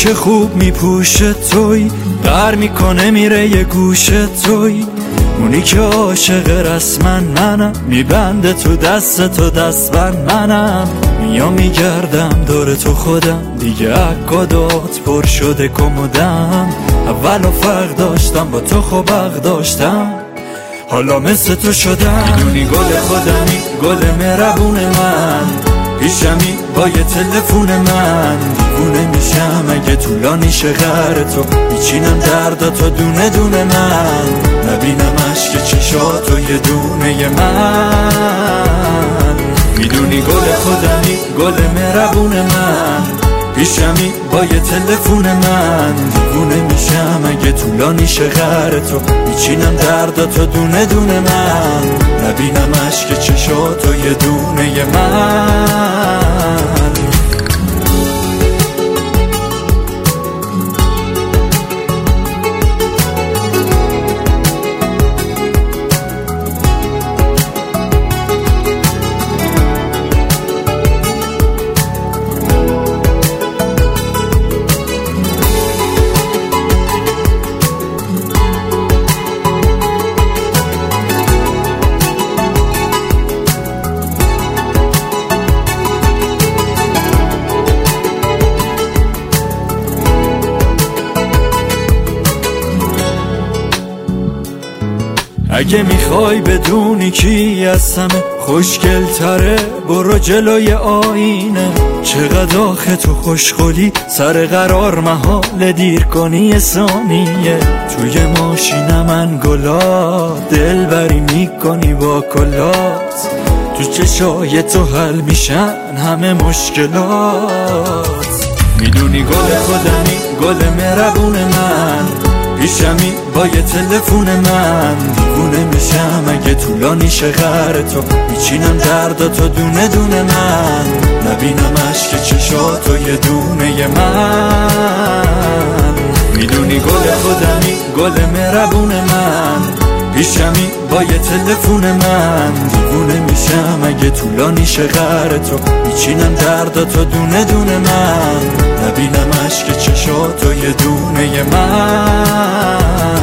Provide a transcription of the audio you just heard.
که خوب میپوشه توی، قهر میکنه میره یه گوشه توی، اونی که عاشق رسما منم، میبنده تو دست بند منم، میام میگردم دور تو خودم، دیگه عقادات پر شده کمودم، اولو فرق داشتم با تو خوب حق داشتم، حالا مثل تو شدم. میدونی گل خودمی، گل مهربون من، پیشمی با یه تلفون من، دیوونه میشم اگه طولانی شه غر تو، میچینم درداتو دونه دونه من، نبینم عشق چشاتو یه دونه من. میدونی گل خودمی، گل مهربون من، پیشمی با یه تلفون من، دیوونه میشم اگه طولانی شه غر تو، میچینم درداتو دونه دونه من، نبینم عشق چشاتو یه دونه من. اگه میخوای بدونی کی از همه خوشگل تره، برو جلوی آینه، چقدر آخه تو خوشخولی، سر قرار محال دیر کنی ثانیه، توی ماشین من گلا، دلبری میکنی با کلات، تو چشای تو حل میشن همه مشکلات. میدونی گل خودمی، گل مهربون من، پیشمی با یه تلفون من، دیوونه میشم اگه طولانی شه غر تو، میچینم درداتو دونه دونه من، نبینم عشق چشاتو یه دونه من. میدونی گل خودمی، گل مهربون من، پیشمی با یه تلفون من، دیوونه میشم اگه طولانی شه غر تو، میچینم درداتو دونه دونه من، نبینم عشق چشاتو یه دونه من.